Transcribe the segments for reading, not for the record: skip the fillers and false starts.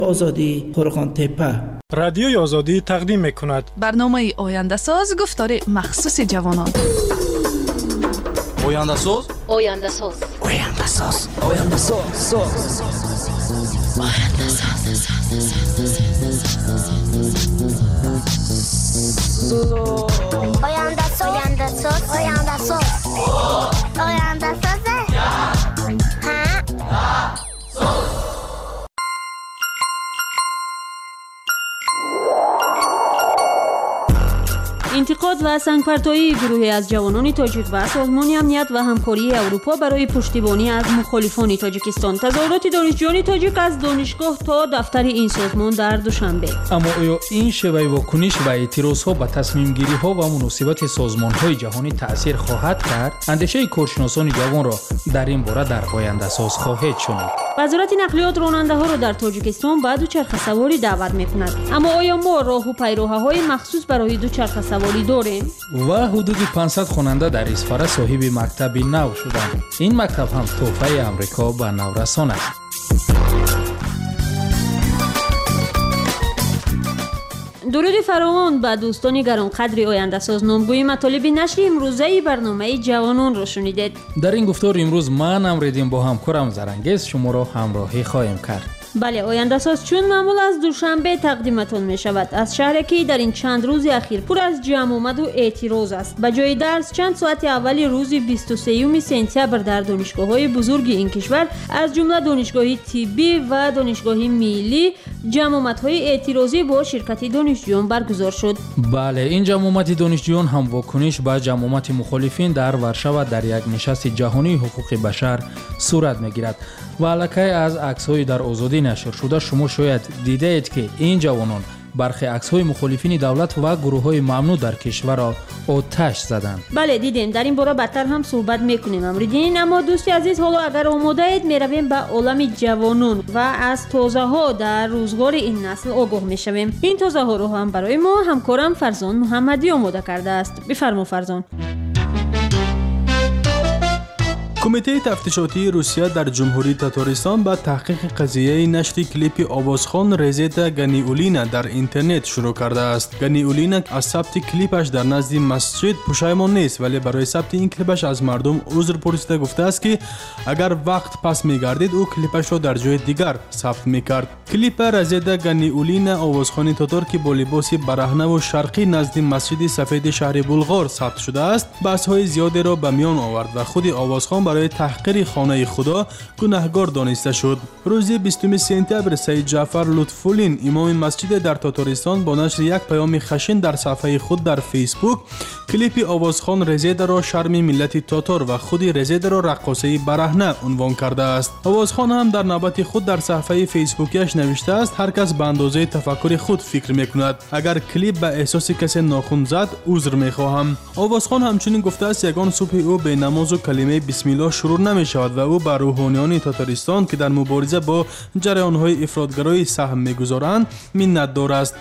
آزادی قرغان تپه. رادیوی آزادی تقدیم میکند برنامه آینده ساز گفتار مخصوص جوانان. آینده ساز آینده ساز آینده ساز آینده ساز آینده ساز آینده ساز آینده ساز آینده ساز انتقاد و سنگپرتایی گروهی از جوانان تاجیک و سازمان امنیت و همکاری اروپا برای پشتیبانی از مخالفان تاجیکستان. تظاهرات دانشجویان تاجیک از دانشگاه تا دفتر این سازمان در دوشنبه. اما آیا این شیوه واکنش و اعتراضها به تصمیم گیری ها و مناسبات سازمان های جهانی تأثیر خواهد کرد؟ اندیشه کارشناسان جوان را در این باره در آینده ساز خواهید شنید. وزارت نقلیات راننده ها را در تاجیکستان به دوچرخه سواری دعوت می‌کند. اما آیا ما راه و پیراهه‌های مخصوص برای دوچرخه سواری داریم؟ و حدود 500 خواننده در اسفاره صاحب مکتبی نو شدند. این مکتب هم تحفه امریکا به نورسان است. درود فراوان به دوستان گرانقدر آینده ساز. نامگوی مطالب نشر امروزه برنامه جوانان را شنیدید. در این گفتار امروز من امریدیم با همکارم زرنگیز شما را همراهی خواهیم کرد. بله، آینده ساز چون معمول از دوشنبه تقدیمتان می شود از شهری که در این چند روز اخیر پر از جمع آمد و اعتراض است. به جای درس چند ساعت اول روز 23 سپتامبر در دانشگاه‌های بزرگ این کشور از جمله دانشگاه طبی و دانشگاه ملی جمع آمدهای اعتراضی با شرکت دانشجویان برگزار شد. بله، این جمع آمد دانشجویان هم واکنش به جمع آمد مخالفین در ورشو در یک نشست جهانی حقوق بشر صورت می‌گیرد. و علاقه از عکس‌های در آزادی نشر شده شما شاید دیده اید که این جوانان برخی عکس‌های مخالفین دولت و گروه‌های ممنوع در کشور را آتش زدند. بله دیدیم، در این باره بعدتر هم صحبت می‌کنیم امریدین. اما دوستی عزیز، حالا اگر آماده اید می‌رویم به عالم جوانان و از تازه‌ها در روزگار این نسل آگاه می‌شویم. این تازه‌ها رو هم برای ما همکارم فرزان محمدی آماده کرده است. بفرما فرزان. کمیته تفتیشاتی روسیه در جمهوری تاتارستان با تحقیق قضیه نشر کلیپ آوازخوان رزیتا گانیولینا در اینترنت شروع کرده است. گانیولینا از ثبت کلیپش در نزد مسجد پشیمان نیست، ولی برای ثبت این کلیپش از مردم عذر پرسیده گفته است که اگر وقت پس می‌گردید او کلیپش را در جای دیگر ثبت می‌کرد. کلیپ رزیتا گانیولینا آوازخوان تاتار که با لباس برهنه و شرقی نزد مسجد سفید شهر بلغار ثبت شده است، بحث‌های زیادی را به میان آورد و خود آوازخوان برای تحقیر خانه خدا گناهکار دانسته شد. روز 20 سپتامبر سید جعفر لطفالدین امام مسجد در تاتارستان با نشر یک پیام خشن در صفحه خود در فیسبوک کلیپ آوازخوان رزیدا را شرم ملت تاتار و خود رزیدا را رقاصه برهنه عنوان کرده است. آوازخوان هم در نوبت خود در صفحه فیسبوکیش نوشته است هر کس به اندازه تفکر خود فکر میکند. اگر کلیپ به احساس کسی ناخن زد عذر میخواهم. آوازخوان همچنین گفته است یگان صبح او به نماز و کلمه بسم الله شروع نمی شود و او بر روحانیان تاتارستان که در مبارزه با جریان‌های افراطگرایی سهم می‌گذارند منتدار است.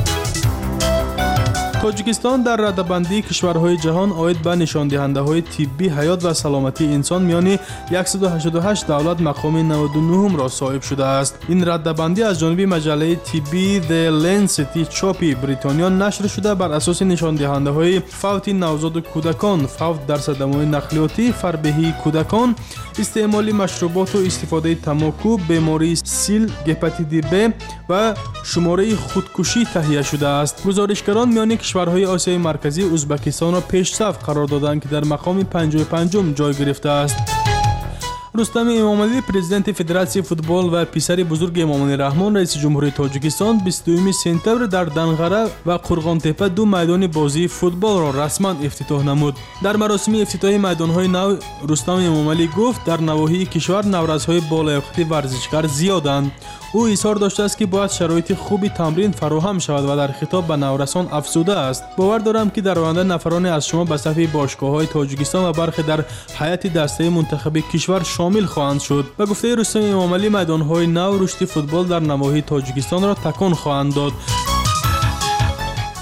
تاجیکستان در رده‌بندی کشورهای جهان عاید به نشاندهنده‌های طبی حیات و سلامتی انسان میان 188 دولت مقام 99 را صاحب شده است. این رده‌بندی از جانب مجله طبی The Lancet چاپی بریتانیا نشر شده بر اساس نشاندهنده‌های فوت نوزاد کودکان، فوت در صدمات نقلیاتی، فربهی کودکان، استعمال مشروبات و استفاده تماکو، بیماری سیل، هپاتیت B و شماره خودکشی تهیه شده است. گزارشگران میان کشورهای آسیای مرکزی ازبکستان را پیش صف قرار دادند که در مقام 55 جای گرفته است. رستم امامعلی پرزیدنت فدراسیون فوتبال و پسر بزرگ امامعلی رحمان رئیس جمهوری تاجیکستان 22 سپتامبر در دنغره و قرغان تپه دو میدان بازی فوتبال را رسما افتتاح نمود. در مراسم افتتاح میدان‌های نو رستم امامعلی گفت در نواحی کشور نوروزهای بالیاقت ورزشکار زیادند. او اصرار داشته است که باید شرایط خوبی تمرین فراهم شود و در خطاب به نورسان افزوده است باور دارم که در آینده نفرانی از شما به صف باشگاه‌های تاجیکستان و برخی در هیئت دسته منتخب کشور شامل خواهند شد. و گفته رستم امامعلی میدان‌های نو رشد فوتبال در نواحی تاجیکستان را تکان خواهند داد.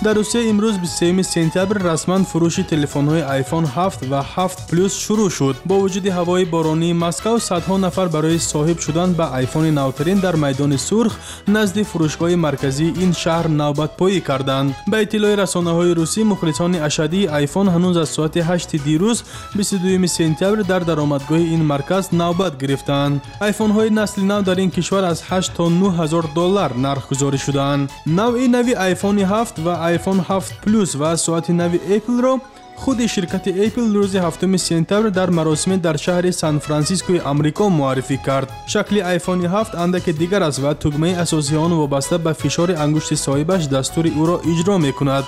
در روسیه امروز 23 سپتامبر رسما فروش تلفن‌های آیفون 7 و 7 پلاس شروع شد. با وجود هوای بارانی مسکو صدها نفر برای صاحب شدن به آیفون نوترین در میدان سرخ نزد فروشگاه مرکزی این شهر نوبت پایی کردند. به اطلاع رسانه‌های روسی مخلصان اشدی آیفون هنوز از ساعت 8 دیروز 22 سپتامبر در درآمدگاه این مرکز نوبت گرفتند. آیفون‌های نسل نو در این کشور از 8 تا 9000 دلار نرخ گذاری شدند. نوی آیفون 7 و آیفون 7 پلاس و ساعت نوی اپل را خود شرکت اپل روز 7 سپتامبر در مراسم در شهر سان فرانسیسکوی آمریکا معرفی کرد. شکل آیفون 7 اندک دیگر است و تگمه اساسی آن وابسته به فشار انگشت صاحبش دستور او را اجرا می‌کند.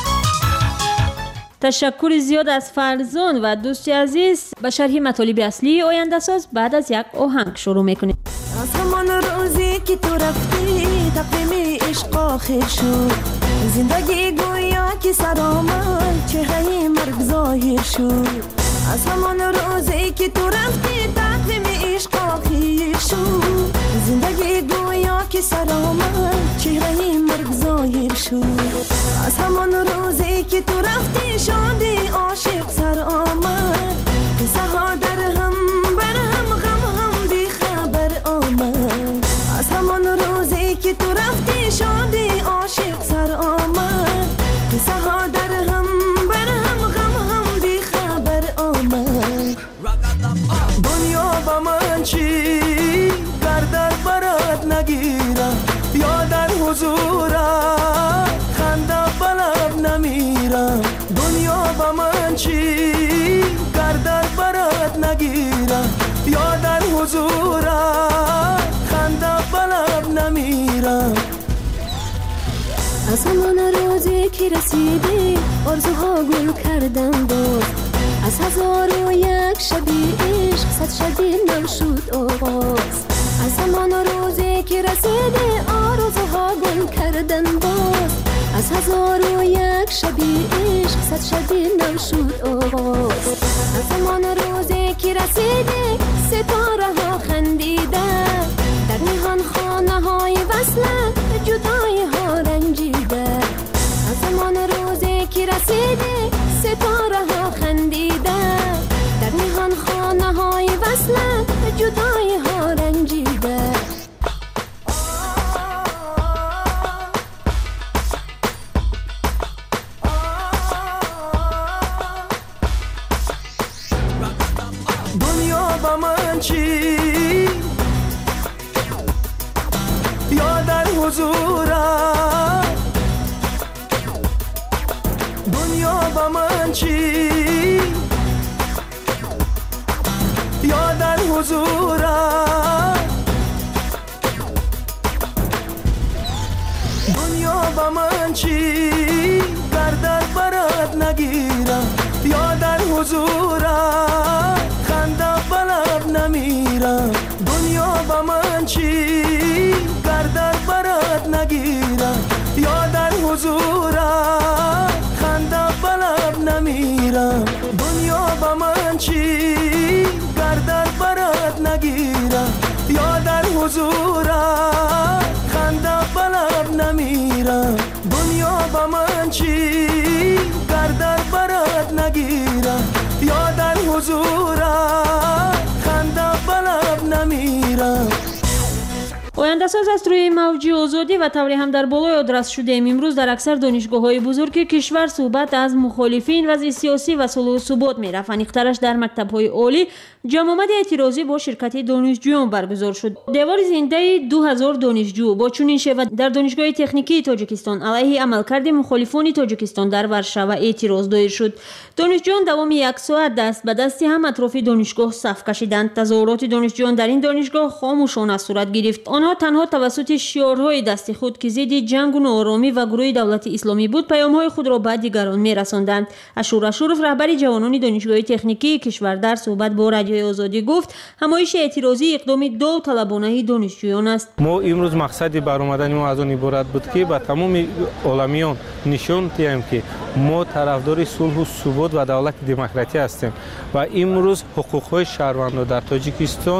تشکر زیاد از فرزان و دوستی عزیز. به شرح مطالب اصلی آینده ساز بعد از یک آهنگ شروع میکنیم. از همان روزی که تو رفتی تقویم عشق آخر شد، زندگی گویا که سر آمد چهره مرگ ظاهر شد. از همان روزی که تو رفتی تقویم عشق آخر شد، زندگی گویا که سر آمد چهره مرگ ظاهر شد. از همان روزی که تو رفتی شادی عاشق سر آمد، قصه ها در هم بر هم غم هم بی خبر آمد. از همان روزی که تو رفتی شادی عاشق سر آمد، قصه ها در هم بر هم غم هم بی خبر آمد. دنیا با من چی گردر برات نگیرم، یا در حضورم خنده بلب نمیرم. دنیا با من چی گردر برات نگیرم، یا در حضورم خنده بلب نمیرم. از همان روزی که رسیدی آرزوها گل کردم باز، از 1001 شبی عشق 100 شبی نو شد آغاز. از همان روزی که رسیدی آرزوها گل کردن باز، از 1001 شبی عشق 100 شبی نو شد آغاز. از همان روزی که رسیدی ستاره ها خندیدن، در نهان خانه های وصلت جدای ها رنجیده. از همان روزی که رسیدی ستاره ها خندیدن، در نهان خانه های وصلت جدای ها رنجیده. دنیا با من چی یا در حضورم، دنیا با من چی یا در حضورم، دنیا با من چی گردر برات نگیرم، یا در حضورم خنده بلب نمیرم. دنیا با من چی گردر برات نگیرم، یا در حضورم خنده بلب نمیرم. دنیا با من چی گردر برات نگیرم، یا در حضورم خنده بلب نمیرم. دنیا با من چی گردر برات نگیرم، یا در حضورم خنده بلب نمیرم. آینده ساز است روی موج آزادی و طوری هم در بالای آدرس شده. امروز در اکثر دانشگاه‌های بزرگ کشور صحبت از مخالفین وضع سیاسی و صلح و ثبات می‌رفت. اخترش در مکتب‌های عالی جمع آمد اعتراضی با شرکت دانشجویان برگزار شد. دیوار زنده 2000 دانشجو با چنین شیوه در دانشگاه تکنیکی تاجیکستان علیه عملکرد مخالفان تاجیکستان در ورشوا اعتراض دایر شد. دانشجویان دوام 1 ساعت دست به دستی هم اطراف دانشگاه صف کشیدند. تظاهرات دانشجویان در این دانشگاه خاموشانه صورت گرفت. آنها تنها توسط شعارهای دست خود که ضد جنگ و ناآرامی و گروه دولت اسلامی بود پیام‌های خود را به دیگران می‌رساندند. اشور اشورف رهبر جوانان دانشگاه تکنیکی کشور در صحبت با رادیوی آزادی گفت همایش اعتراضی اقدام دو طلبانه دانشجویان است. ما امروز مقصد برآمدن ما از آن عبارت بود که به تمام عالمیان نشان دهیم که ما طرفدار صلح و ثبات و دولت دموکراتی هستیم و امروز حقوق‌های شهروندان در تاجیکستان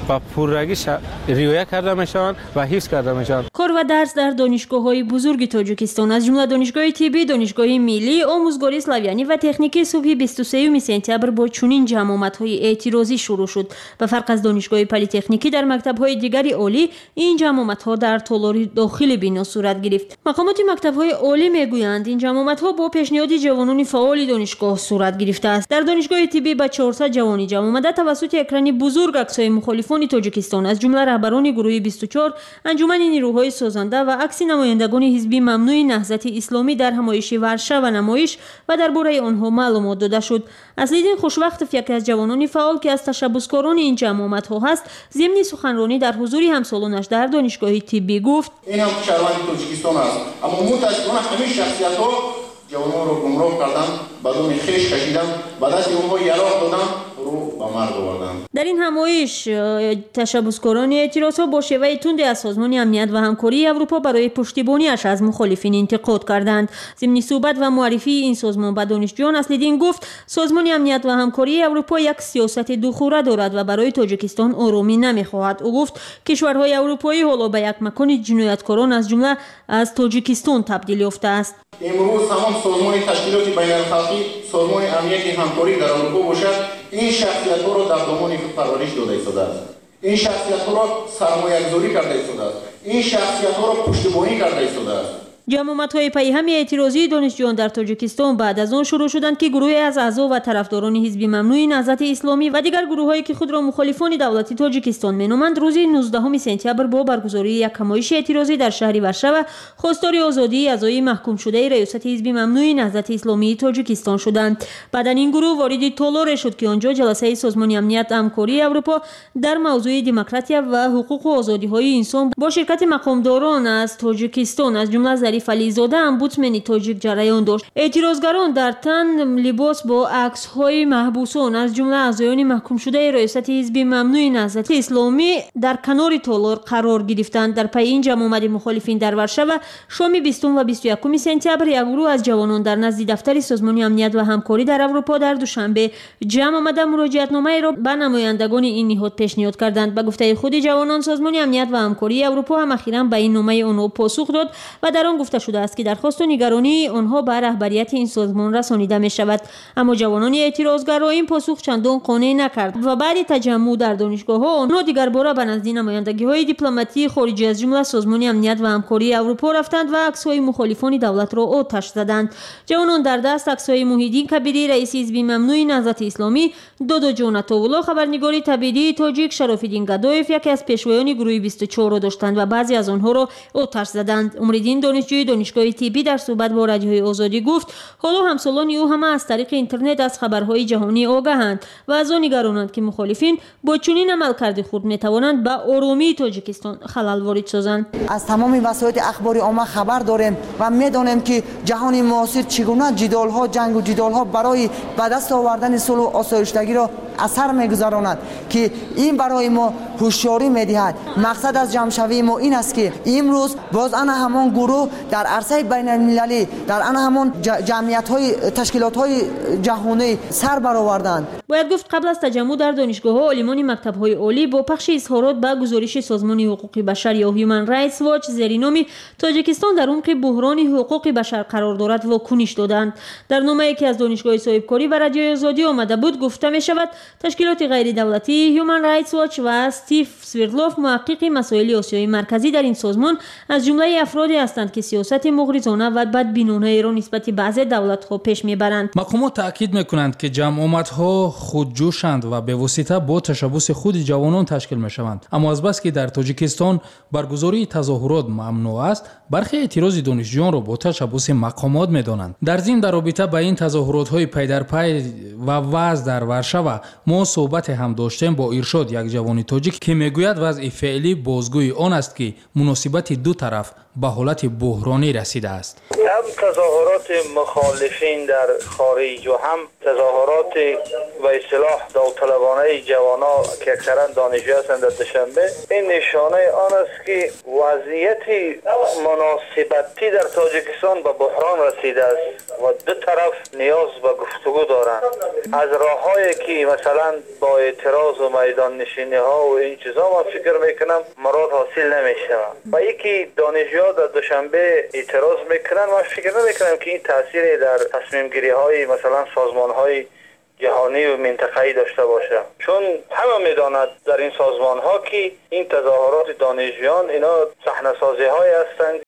و پررگی رعایت کرده میشوند و حفظ کرده میشوند. کار و درس در دانشگاه‌های بزرگ تاجیکستان از جمله دانشگاه طبی، دانشگاه ملی، آموزگاری اسلاویانی و تکنیکی صبح 23 سپتامبر با چنین جمع‌آمدهای اعتراضی شروع شد. به فرق از دانشگاه پلی‌تکنیکی در مکتب‌های دیگری عالی این جمع‌آمدها در تالار داخل بنا صورت گرفت. مقامات مکتب‌های عالی میگویند این جمع‌آمدها با پیشنهاد جوانان فعال دانشگاه صورت گرفته است. در دانشگاه طبی با 400 جوانی جمع آمده توسط اکران بزرگ عکس‌های مخالفان تاجیکستان از جمله رهبران گروه 24 انجمن نیروهای سازنده و عکس نمایندگان حزب ممنوع نهضت اسلامی در همایش ورشه و نمایش و درباره آنها معلومات داده شد. اصلیدین خوشوقت یکی از جوانان فعال که از تشبثکاران این جمع‌آمدها هست ضمن سخنرانی در حضور همسالانش در دانشگاه طبی گفت: این هم شهروند تاجیکستان است، اما متأسفانه همین شخصیت‌ها جوانان رو گمراه کردن، بدون خویش کشیدن، به دست اونها یراق دادن، رو به مرگ آوردن. در این همایش تشبثکاران اعتراضها با شیوه تند از سازمان امنیت و همکاری اروپا برای پشتیبانیش از مخالفین انتقاد کردند. ضمن صحبت و معرفی این سازمان به دانشجویان اصلیدین گفت سازمان امنیت و همکاری اروپا یک سیاست دوخوره دارد و برای تاجیکستان آرامی نمیخواهد. او گفت کشورهای اروپایی حالا به یک مکان جنایتکاران از جمله از تاجیکستان تبدیل یافته است. امروز تمام سازمان تشکیلات بین‌المللی سازمان امنیت همکاری در اروپا باشد این شخصیت‌ها را در دامان پرورش داده ایستاده است. این شخصیت‌ها را سرمایه‌گذاری کرده ایستاده است. این شخصیت‌ها را پشتیبانی کرده ایستاده است. جمع‌آمدهای پیهم اعتراضی دانشجویان در تاجیکستان بعد از آن شروع شدند که گروهی از اعضا و طرفداران حزب ممنوع نهضت اسلامی و دیگر گروه‌هایی که خود را مخالفان دولت تاجیکستان مینامند روز 19 سپتامبر با برگزاری یک همایش اعتراضی در شهر ورشو خواستار آزادی اعضای محکوم شده ریاست حزب ممنوع نهضت اسلامی تاجیکستان شدند. بعد این گروه وارد تالار شد که آنجا جلسه سازمان امنیت همکاری اروپا در موضوع دموکراسی و حقوق و آزادی‌های انسان با شرکت مقامداران از تاجیکستان از جمله علیزاده امبودسمن تاجیک جریان داشت. اعتراضگران در تن لباس با عکس‌های محبوسان از جمله اعضایان محکوم شده ریاست حزب ممنوع نهضت اسلامی در کنار تالار قرار گرفتند. در پی این جمع‌آمد مخالفین در ورشو شام 20 و 21 سپتامبر یک گروه از جوانان در نزد دفتر سازمان امنیت و همکاری در اروپا در دوشنبه جمع آمده مراجعتنامه را به نمایندگان این نهاد پیشنهاد کردند. به گفته خود جوانان سازمان امنیت و همکاری اروپا هم اخیراً به این نامه آنها پاسخ داد و در آن گفته شده است که درخواست و نگرانی آنها به رهبریت این سازمان رسانیده می شود. اما جوانان اعتراضگر این پاسخ چندان قانع نکرد و بعد تجمع در دانشگاه‌ها آنها دیگر باره به نزد نمایندگی‌های دیپلماتی خارجی از جمله سازمان امنیت و همکاری اروپا رفتند و عکس‌های مخالفان دولت را آتش زدند. جوانان در دست عکس‌های موحیدین کبیری رئیس حزب ممنوع نهضت اسلامی، دادا جان عطاالله خبرنگار تبعیدی تاجیک شراف‌الدین گدایف یکی از پیشوایان گروه 24 را داشتند و بعضی از آنها را آتش زدند. عمرالدین دانشجوی دانشگاه طبی در صحبت با رادیوی آزادی گفت حالا همسالان او همه از طریق اینترنت از خبرهای جهانی آگاهند و از آن نگرانند که مخالفین با چنین عملکرد خود میتوانند به آرامی تاجیکستان خلل وارد سازند. از تمام وسایل اخباری عامه خبر داریم و میدانیم که جهان معاصر چگونه جدال‌ها جنگ و جدال‌ها برای به دست آوردن صلح و آسایشتگی را اثر میگذراند که این برای ما هوشیاری میدهد. مقصد از جمع‌شوی ما این است که امروز باز آن همان گروه در عرصه بین المللی در آن همان جمعیت‌های تشکیلات‌های جهانی سر برآوردند. باید گفت قبل از تجمع در دانشگاه‌ها عالمان مکتب‌های عالی با پخش اظهارات به گزارش سازمان حقوق بشر یا هیومن رایتس واچ زیر نام تاجیکستان در عمق بحران حقوق بشر قرار دارد واکنش دادند. در نامه‌ای که از دانشگاه صاحبکاری و رادیوی آزادی آمده بود گفته می‌شود تشکیلات غیر دولتی هیومن رایتس واچ و استیو سویرلوف محقق مسائل آسیای مرکزی در این سازمان از جمله افرادی هستند که سیاست مغرضانه و بدبینانه را نسبت بعضی دولت‌ها پیش میبرند. مقامات تاکید میکنند که جمع‌آمدها خودجوشند و به واسطه با تشبث خود جوانان تشکیل میشوند. اما از بس که در تاجیکستان برگزاری تظاهرات ممنوع است، برخی اعتراض دانشجویان را با تشبث مقامات میدانند. در ضمن در رابطه با این تظاهرات‌های پی در پی و وضع در ورشو ما صحبت هم داشتیم با ارشاد یک جوان تاجیک که میگوید وضع فعلی بازگوی آن است که مناسبت دو طرف به حالت بحرانی رسیده است. هم تظاهرات مخالفین در خارج و هم تظاهرات و اصطلاح داوطلبانه جوانا که اکثرا دانشجو هستند در دوشنبه، این نشانه آن است که وضعیت مناسبتی در تاجیکستان به بحران رسیده است و دو طرف نیاز به گفتگو دارند. از راههایی که مثلا با اعتراض و میدان نشینی ها و این چیزا من فکر میکنم مراد حاصل نمیشه و یکی دانشجوها در دوشنبه اعتراض میکنن. من فکر نمیکنم که این تاثیری در تصمیم گیری های مثلا سازمان های جهانی و منطقه‌ای داشته باشه، چون همه میداند در این سازمان ها که این تظاهرات دانشجویان اینا صحنه سازی های هستند